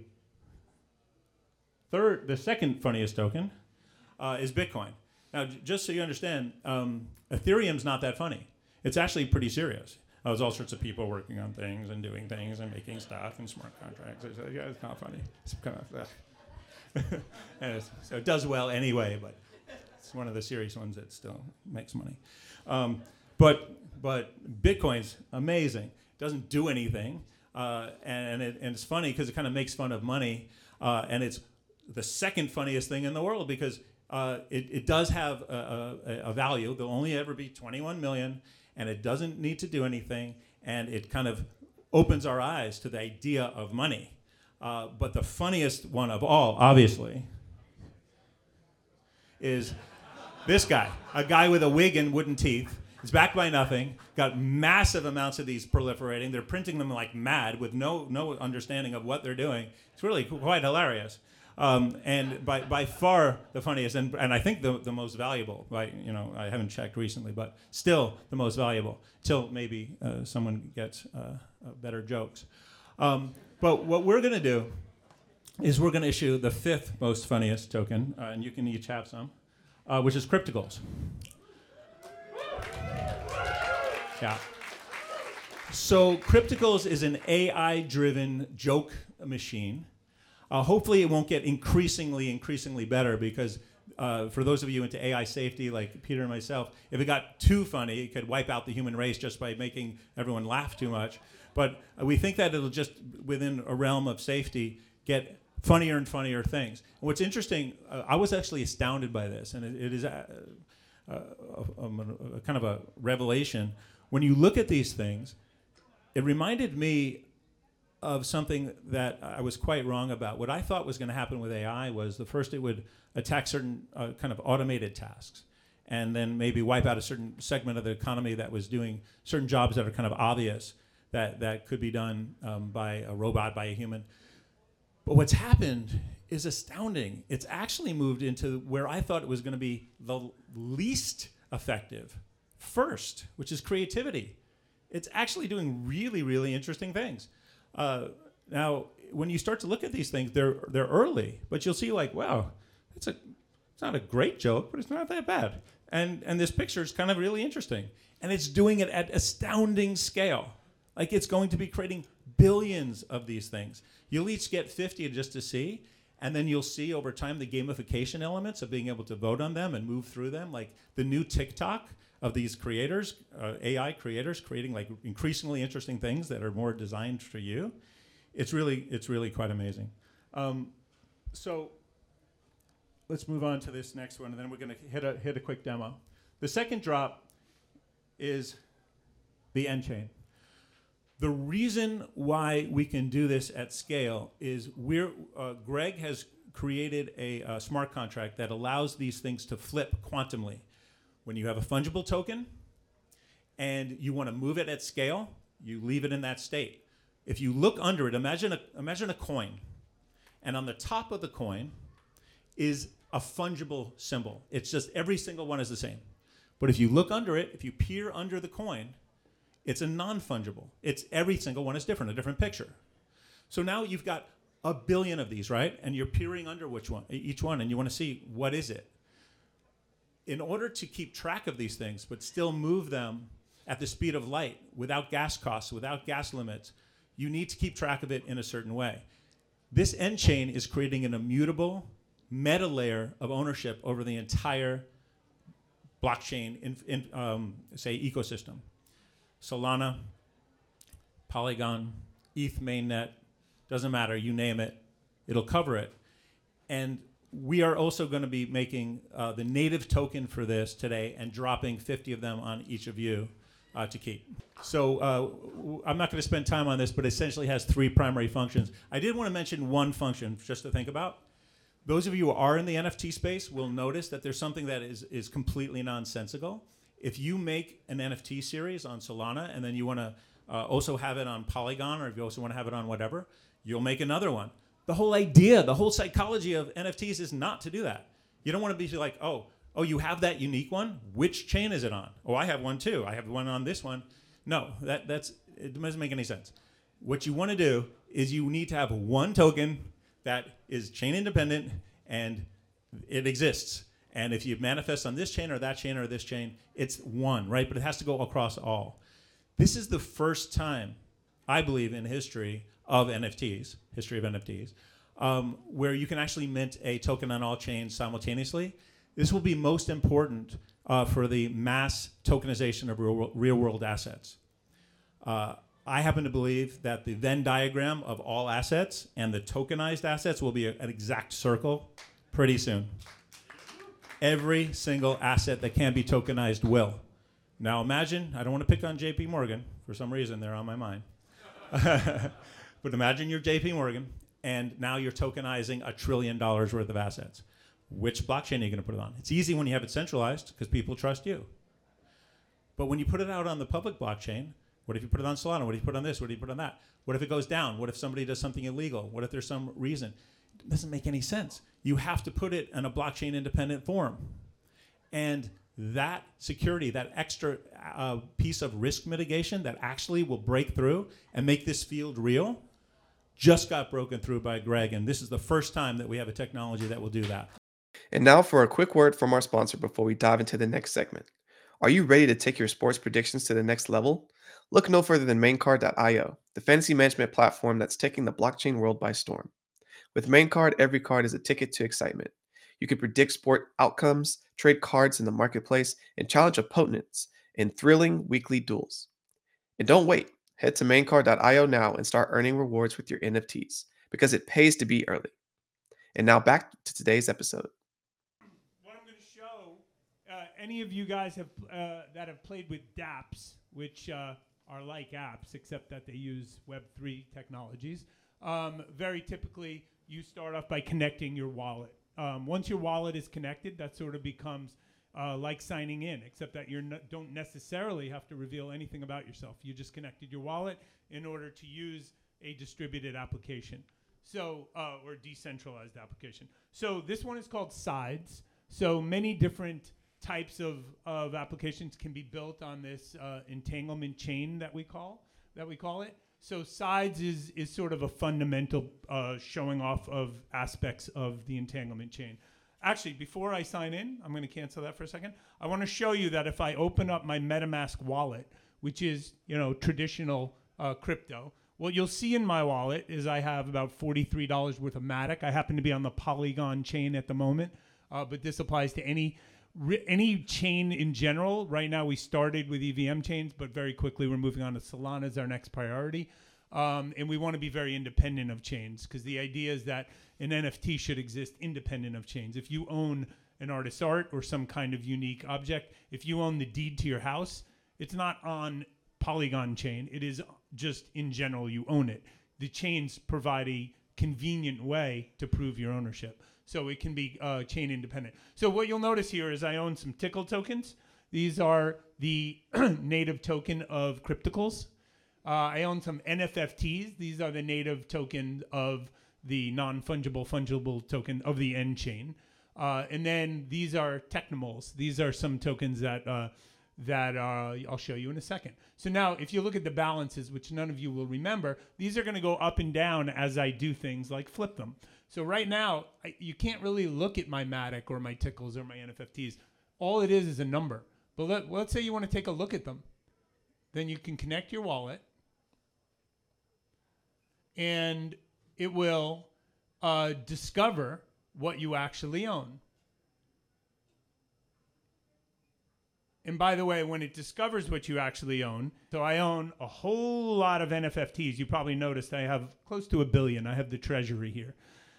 third, the second funniest token, uh, is Bitcoin. Now, j- just so you understand, um, Ethereum's not that funny. It's actually pretty serious. Uh, there's all sorts of people working on things and doing things and making stuff and smart contracts. It's, uh, yeah, it's not funny. It's kind of, uh, and it's, so it does well anyway, but it's one of the serious ones that still makes money. Um, but but Bitcoin's amazing. Doesn't do anything, uh, and it, and it's funny because it kind of makes fun of money, uh, and it's the second funniest thing in the world because uh, it, it does have a, a, a value. There'll only ever be twenty-one million, and it doesn't need to do anything, and it kind of opens our eyes to the idea of money. Uh, but the funniest one of all, obviously, is this guy, a guy with a wig and wooden teeth. It's backed by nothing, got massive amounts of these proliferating. They're printing them like mad with no no understanding of what they're doing. It's really quite hilarious. Um, and by, by far the funniest, and, and I think the, the most valuable. By, you know, I haven't checked recently, but still the most valuable, till maybe uh, someone gets uh, uh, better jokes. Um, but what we're going to do is we're going to issue the fifth most funniest token, uh, and you can each have some, uh, which is Crypticals. Yeah. So Crypticals is an A I-driven joke machine. Uh, hopefully it won't get increasingly, increasingly better because uh, for those of you into A I safety like Peter and myself, if it got too funny, it could wipe out the human race just by making everyone laugh too much. But uh, we think that it'll just, within a realm of safety, get funnier and funnier things. And what's interesting, uh, I was actually astounded by this, and it, it is a, a, a, a, a kind of a revelation. When you look at these things, it reminded me of something that I was quite wrong about. What I thought was going to happen with A I was the first it would attack certain uh, kind of automated tasks and then maybe wipe out a certain segment of the economy that was doing certain jobs that are kind of obvious that, that could be done um, by a robot, by a human. But what's happened is astounding. It's actually moved into where I thought it was going to be the least effective first, which is creativity. It's actually doing really, really interesting things. Uh, now, when you start to look at these things, they're they're early, but you'll see like, wow, it's a it's not a great joke, but it's not that bad. And and this picture is kind of really interesting, and it's doing it at astounding scale. Like it's going to be creating billions of these things. You'll each get fifty just to see, and then you'll see over time the gamification elements of being able to vote on them and move through them, like the new TikTok of these creators, uh, A I creators, creating like increasingly interesting things that are more designed for you. It's really, it's really quite amazing. Um, so let's move on to this next one, and then we're going to hit a hit a quick demo. The second drop is the N chain. The reason why we can do this at scale is we're uh, Greg has created a uh, smart contract that allows these things to flip quantumly. When you have a fungible token and you want to move it at scale, you leave it in that state. If you look under it, imagine a, imagine a coin. And on the top of the coin is a fungible symbol. It's just every single one is the same. But if you look under it, if you peer under the coin, it's a non-fungible. It's every single one is different, a different picture. So now you've got a billion of these, right? And you're peering under which one, each one, and you want to see what is it. In order to keep track of these things, but still move them at the speed of light, without gas costs, without gas limits, you need to keep track of it in a certain way. This N chain is creating an immutable meta layer of ownership over the entire blockchain, in, in, um, say, ecosystem. Solana, Polygon, E T H mainnet, doesn't matter, you name it, it'll cover it. And we are also going to be making uh, the native token for this today and dropping fifty of them on each of you uh, to keep. So uh, w- I'm not going to spend time on this, but it essentially has three primary functions. I did want to mention one function just to think about. Those of you who are in the N F T space will notice that there's something that is, is completely nonsensical. If you make an N F T series on Solana and then you want to uh, also have it on Polygon, or if you also want to have it on whatever, you'll make another one. The whole idea, the whole psychology of N F Ts is not to do that. You don't want to be like, oh, oh, you have that unique one? Which chain is it on? Oh, I have one too. I have one on this one. No, that that's it doesn't make any sense. What you want to do is you need to have one token that is chain independent and it exists. And if you manifest on this chain or that chain or this chain, it's one, right? But it has to go across all. This is the first time, I believe, in history of N F Ts, history of N F Ts, um, where you can actually mint a token on all chains simultaneously. This will be most important uh, for the mass tokenization of real, real world assets. Uh, I happen to believe that the Venn diagram of all assets and the tokenized assets will be a, an exact circle pretty soon. Every single asset that can be tokenized will. Now imagine, I don't want to pick on J P Morgan, for some reason they're on my mind. But imagine you're J P Morgan, and now you're tokenizing a trillion dollars worth of assets. Which blockchain are you going to put it on? It's easy when you have it centralized, because people trust you. But when you put it out on the public blockchain, what if you put it on Solana? What if you put it on this? What if you put it on that? What if it goes down? What if somebody does something illegal? What if there's some reason? It doesn't make any sense. You have to put it in a blockchain independent form. And that security, that extra uh, piece of risk mitigation that actually will break through and make this field real, just got broken through by Greg. And this is the first time that we have a technology that will do that. And now for a quick word from our sponsor before we dive into the next segment. Are you ready to take your sports predictions to the next level? Look no further than Maincard dot io, the fantasy management platform that's taking the blockchain world by storm. With Maincard, every card is a ticket to excitement. You can predict sport outcomes, trade cards in the marketplace, and challenge opponents in thrilling weekly duels. And don't wait. Head to Maincard dot io now and start earning rewards with your N F Ts, because it pays to be early. And now back to today's episode. What I'm going to show, uh, any of you guys have uh, that have played with dApps, which uh, are like apps, except that they use Web three technologies. Um, very typically, you start off by connecting your wallet. Um, once your wallet is connected, that sort of becomes uh, like signing in, except that you no- don't necessarily have to reveal anything about yourself. You just connected your wallet in order to use a distributed application. So, uh, or decentralized application. So this one is called Sides. So many different types of, of applications can be built on this uh, entanglement chain that we call that we call it. So Sides is is sort of a fundamental uh, showing off of aspects of the entanglement chain. Actually, before I sign in, I'm going to cancel that for a second. I want to show you that if I open up my MetaMask wallet, which is, you know, traditional uh, crypto, what you'll see in my wallet is I have about forty-three dollars worth of Matic. I happen to be on the Polygon chain at the moment, uh, but this applies to any any chain in general. Right now we started with E V M chains, but very quickly we're moving on to Solana as our next priority. Um, and we want to be very independent of chains, because the idea is that an N F T should exist independent of chains. If you own an artist's art or some kind of unique object, if you own the deed to your house, it's not on Polygon chain. It is just in general you own it. The chains provide a convenient way to prove your ownership. So it can be uh, chain independent. So what you'll notice here is I own some Tickle tokens. These are the native token of Crypticals. Uh, I own some N F F Ts. These are the native token of the non-fungible fungible token of the N chain. Uh, and then these are Technomals. These are some tokens that uh, that uh, I'll show you in a second. So now if you look at the balances, which none of you will remember, these are going to go up and down as I do things like flip them. So right now, I, you can't really look at my Matic or my Tickles or my N F F Ts. All it is is a number. But let, let's say you want to take a look at them. Then you can connect your wallet, and it will uh, discover what you actually own. And by the way, when it discovers what you actually own, so I own a whole lot of N F F Ts. You probably noticed I have close to a billion. I have the treasury here.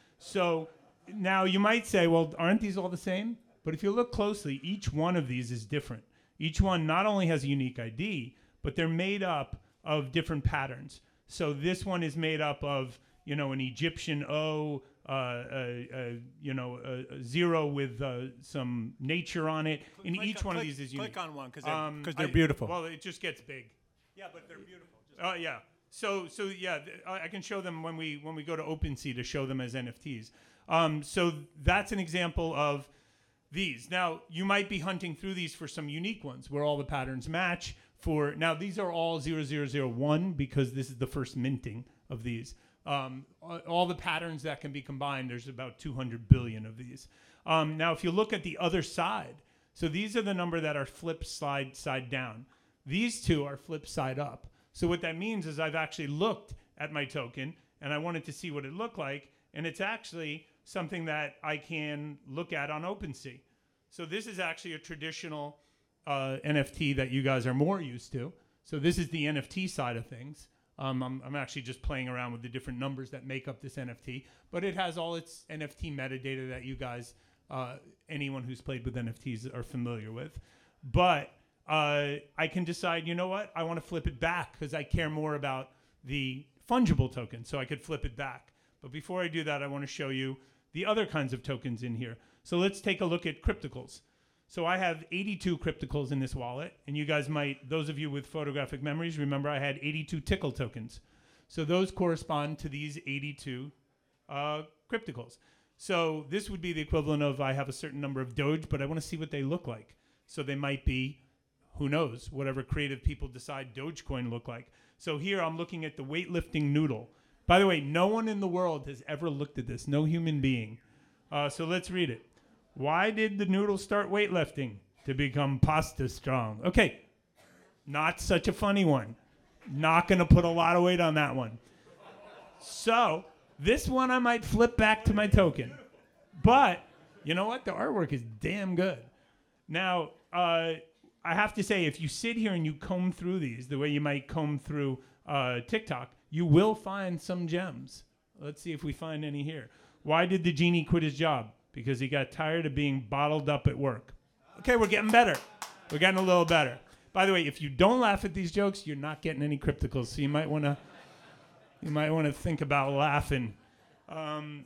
So now you might say, well, aren't these all the same? But if you look closely, each one of these is different. Each one not only has a unique I D, but they're made up of different patterns. So this one is made up of, you know, an Egyptian O, uh, uh, uh, you know, a, a zero with uh, some nature on it. And Click each on- one click- of these is unique. click on one, 'cause they're- Um, 'cause they're I- beautiful. Well, it just gets big. Yeah, but they're beautiful. Oh yeah. So so yeah, th- I I can show them when we when we go to OpenSea to show them as N F Ts. Um, so that's an example of these. Now you might be hunting through these for some unique ones where all the patterns match. For now, these are all zero zero zero one because this is the first minting of these. Um, all, all the patterns that can be combined, there's about two hundred billion of these. Um, now, if you look at the other side, so these are the number that are flipped side side down. These two are flipped side up. So what that means is I've actually looked at my token and I wanted to see what it looked like, and it's actually something that I can look at on OpenSea. So this is actually a traditional uh, N F T that you guys are more used to. So this is the N F T side of things. Um, I'm, I'm actually just playing around with the different numbers that make up this N F T, but it has all its N F T metadata that you guys, uh, anyone who's played with N F Ts are familiar with. But uh, I can decide, you know what, I want to flip it back because I care more about the fungible token, so I could flip it back. But before I do that, I want to show you the other kinds of tokens in here. So let's take a look at crypticals. So I have eighty-two crypticals in this wallet, and you guys might, those of you with photographic memories, remember I had eighty-two tickle tokens. So those correspond to these eighty-two uh, crypticals. So this would be the equivalent of I have a certain number of Doge, but I want to see what they look like. So they might be, who knows, whatever creative people decide Dogecoin look like. So here I'm looking at the weightlifting noodle. By the way, no one in the world has ever looked at this, no human being. Uh, so let's read it. Why did the noodle start weightlifting? To become pasta strong. Okay, not such a funny one. Not going to put a lot of weight on that one. So this one I might flip back to my token. But you know what? The artwork is damn good. Now, uh, I have to say, if you sit here and you comb through these the way you might comb through uh, TikTok, you will find some gems. Let's see if we find any here. Why did the genie quit his job? Because he got tired of being bottled up at work. Okay, we're getting better. We're getting a little better. By the way, if you don't laugh at these jokes, you're not getting any crypticals. So you might want to, you might want to think about laughing. Um,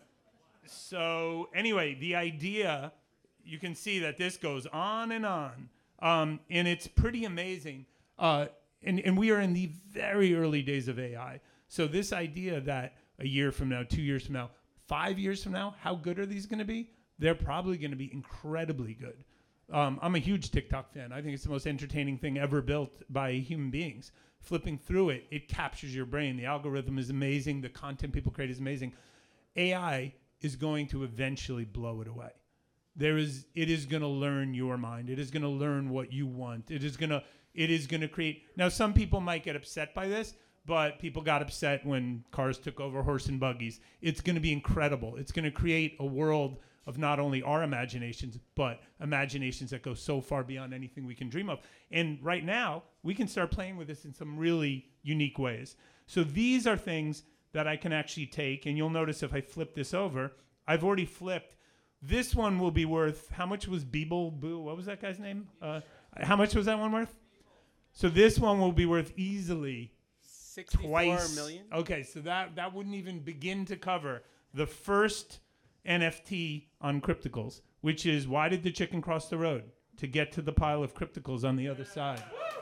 so anyway, the idea, you can see that this goes on and on, um, and it's pretty amazing. Uh, and and we are in the very early days of A I. So this idea that a year from now, two years from now, five years from now, how good are these going to be? They're probably going to be incredibly good. Um, I'm a huge TikTok fan. I think it's the most entertaining thing ever built by human beings. Flipping through it, it captures your brain. The algorithm is amazing. The content people create is amazing. A I is going to eventually blow it away. There is, it is going to learn your mind. It is going to learn what you want. It is going to, it is going to create. Now, some people might get upset by this, but people got upset when cars took over horse and buggies. It's going to be incredible. It's going to create a world of not only our imaginations, but imaginations that go so far beyond anything we can dream of. And right now, we can start playing with this in some really unique ways. So these are things that I can actually take, and you'll notice if I flip this over, I've already flipped. This one will be worth, how much was Beeble Boo? What was that guy's name? Uh, how much was that one worth? So this one will be worth easily sixty-four twice. million? Okay, so that, that wouldn't even begin to cover the first N F T on crypticals, which is why did the chicken cross the road? To get to the pile of crypticals on the other side.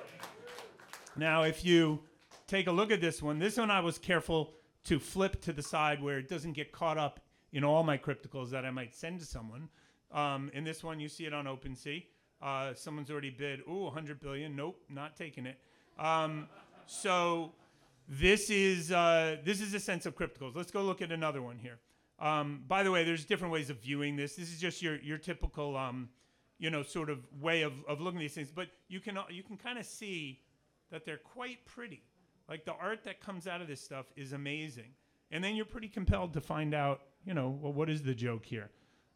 Now, if you take a look at this one, this one I was careful to flip to the side where it doesn't get caught up in all my crypticals that I might send to someone. Um, in this one, you see it on OpenSea. Uh, someone's already bid, ooh, one hundred billion. Nope, not taking it. Um, so this is uh, this is a sense of crypticals. Let's go look at another one here. Um, by the way, there's different ways of viewing this. This is just your your typical, um, you know, sort of way of, of looking at these things. But you can you can kind of see that they're quite pretty. Like the art that comes out of this stuff is amazing. And then you're pretty compelled to find out, you know, well, what is the joke here?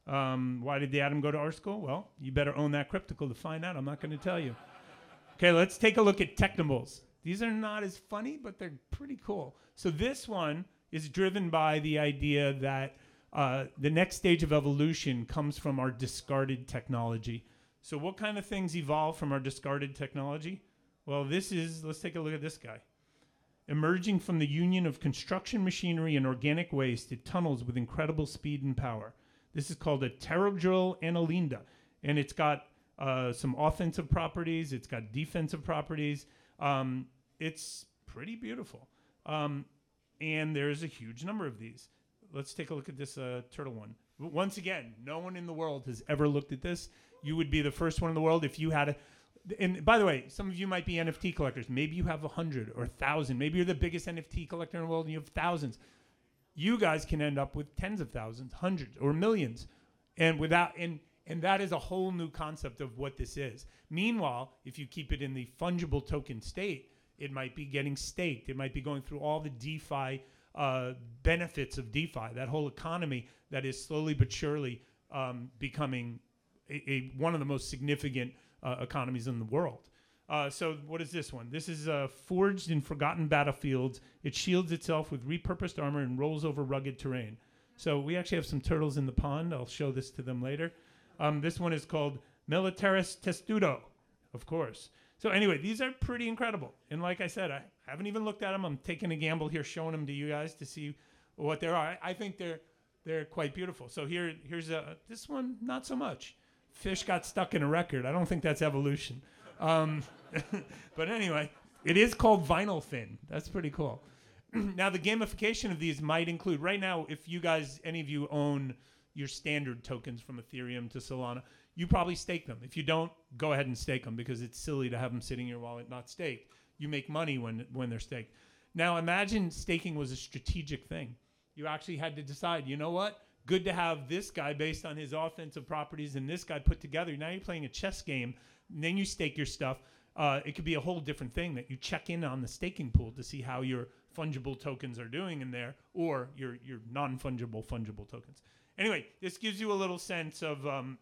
Um, why did the atom go to our school? Well, you better own that cryptical to find out. I'm not going to tell you. Okay, let's take a look at Technibles. These are not as funny, but they're pretty cool. So this one is driven by the idea that uh, the next stage of evolution comes from our discarded technology. So what kind of things evolve from our discarded technology? Well, this is, let's take a look at this guy. Emerging from the union of construction machinery and organic waste, it tunnels with incredible speed and power. This is called a pterodril annelida, and it's got uh, some offensive properties. It's got defensive properties. Um, it's pretty beautiful. Um, and there's a huge number of these. Let's take a look at this uh, turtle one. Once again, no one in the world has ever looked at this. You would be the first one in the world if you had a... And by the way, some of you might be N F T collectors. Maybe you have a hundred or a thousand. Maybe you're the biggest N F T collector in the world and you have thousands. You guys can end up with tens of thousands, hundreds, or millions. And without and and that is a whole new concept of what this is. Meanwhile, if you keep it in the fungible token state, it might be getting staked. It might be going through all the DeFi uh, benefits of DeFi, that whole economy that is slowly but surely um, becoming a, a, one of the most significant uh, economies in the world. Uh, so what is this one? This is uh, forged in forgotten battlefields. It shields itself with repurposed armor and rolls over rugged terrain. So we actually have some turtles in the pond. I'll show this to them later. Um, this one is called Militaris Testudo, of course. So anyway, these are pretty incredible. And like I said, I haven't even looked at them. I'm taking a gamble here, showing them to you guys to see what they are. I, I think they're they're quite beautiful. So here here's a, this one, not so much. Fish got stuck in a record. I don't think that's evolution. Um, but anyway, it is called Vinyl Fin. That's pretty cool. Now, the gamification of these might include, right now, if you guys, any of you own your standard tokens from Ethereum to Solana, you probably stake them. If you don't, go ahead and stake them because it's silly to have them sitting in your wallet not staked. You make money when when they're staked. Now, imagine staking was a strategic thing. You actually had to decide, you know what? Good to have this guy based on his offensive properties and this guy put together. Now you're playing a chess game. And then you stake your stuff. Uh, it could be a whole different thing that you check in on the staking pool to see how your fungible tokens are doing in there, or your your non-fungible fungible tokens. Anyway, this gives you a little sense of um,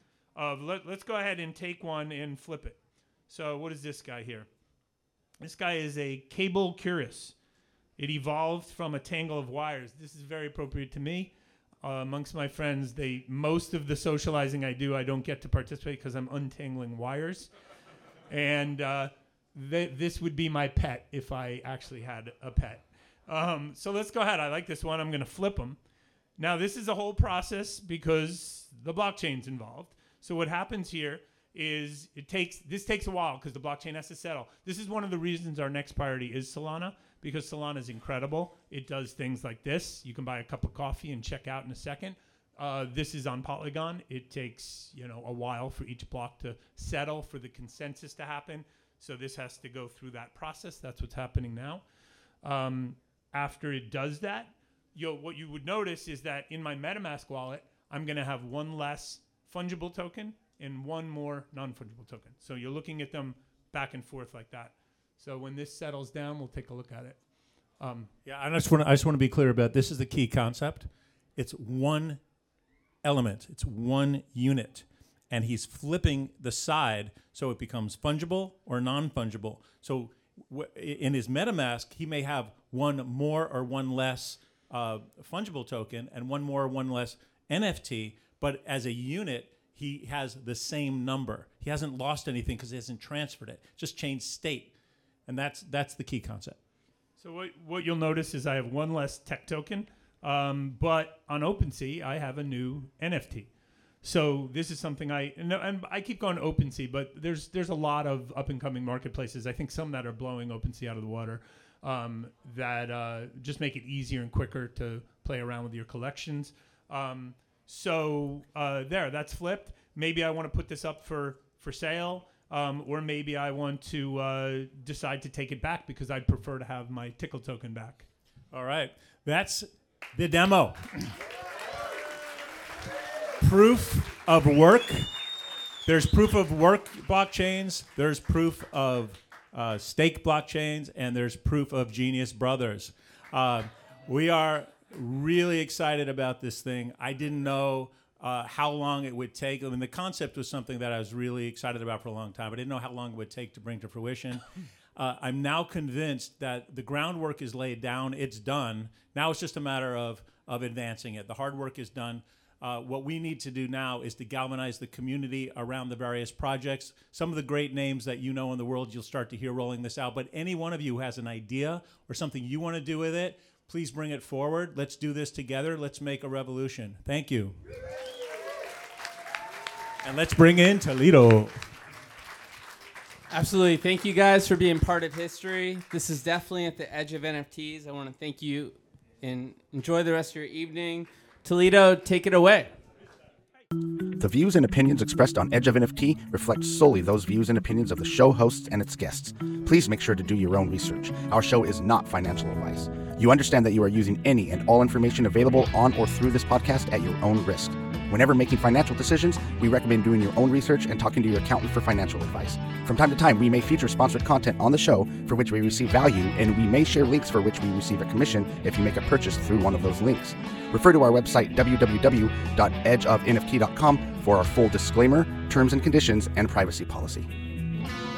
of let, let's go ahead and take one and flip it. So what is this guy here? This guy is a cable cuirass. It evolved from a tangle of wires. This is very appropriate to me. Uh, amongst my friends, they most of the socializing I do, I don't get to participate because I'm untangling wires. And uh, th- this would be my pet if I actually had a pet. Um, so let's go ahead. I like this one. I'm going to flip them. Now, this is a whole process because the blockchain's involved. So what happens here is it takes this takes a while because the blockchain has to settle. This is one of the reasons our next priority is Solana, because Solana is incredible. It does things like this. You can buy a cup of coffee and check out in a second. Uh, this is on Polygon. It takes, you know, a while for each block to settle, for the consensus to happen. So this has to go through that process. That's what's happening now. Um, after it does that, you know, what you would notice is that in my MetaMask wallet, I'm going to have one less fungible token and one more non-fungible token. So you're looking at them back and forth like that. So when this settles down, we'll take a look at it. Um, Yeah, I just want to I just want to be clear about this is the key concept. It's one element. It's one unit. And he's flipping the side so it becomes fungible or non-fungible. So w- in his MetaMask, he may have one more or one less uh, fungible token and one more or one less N F T. But as a unit, he has the same number. He hasn't lost anything because he hasn't transferred it. Just changed state. And that's that's the key concept. So what, what you'll notice is I have one less tech token, um, but on OpenSea, I have a new N F T. So this is something I, and, and I keep going OpenSea, but there's there's a lot of up-and-coming marketplaces. I think some that are blowing OpenSea out of the water um, that uh, just make it easier and quicker to play around with your collections. Um, so uh, there, that's flipped. Maybe I want to put this up for, for sale. Um, or maybe I want to uh, decide to take it back because I'd prefer to have my Tickle token back. All right. That's the demo. Proof of work. There's proof of work blockchains. There's proof of uh, stake blockchains. And there's proof of Genius Brothers. Uh, we are really excited about this thing. I didn't know uh, how long it would take. I mean, the concept was something that I was really excited about for a long time. I didn't know how long it would take to bring to fruition. Uh, I'm now convinced that the groundwork is laid down. It's done. Now it's just a matter of, of advancing it. The hard work is done. Uh, what we need to do now is to galvanize the community around the various projects. Some of the great names that you know in the world, you'll start to hear rolling this out. But any one of you who has an idea or something you want to do with it, please bring it forward. Let's do this together. Let's make a revolution. Thank you. And let's bring in Toledo. Absolutely. Thank you guys for being part of history. This is definitely at the edge of N F Ts. I want to thank you and enjoy the rest of your evening. Toledo, take it away. The views and opinions expressed on Edge of N F T reflect solely those views and opinions of the show hosts and its guests. Please make sure to do your own research. Our show is not financial advice. You understand that you are using any and all information available on or through this podcast at your own risk. Whenever making financial decisions, we recommend doing your own research and talking to your accountant for financial advice. From time to time, we may feature sponsored content on the show for which we receive value, and we may share links for which we receive a commission if you make a purchase through one of those links. Refer to our website, w w w dot edge of n f t dot com, for our full disclaimer, terms and conditions, and privacy policy.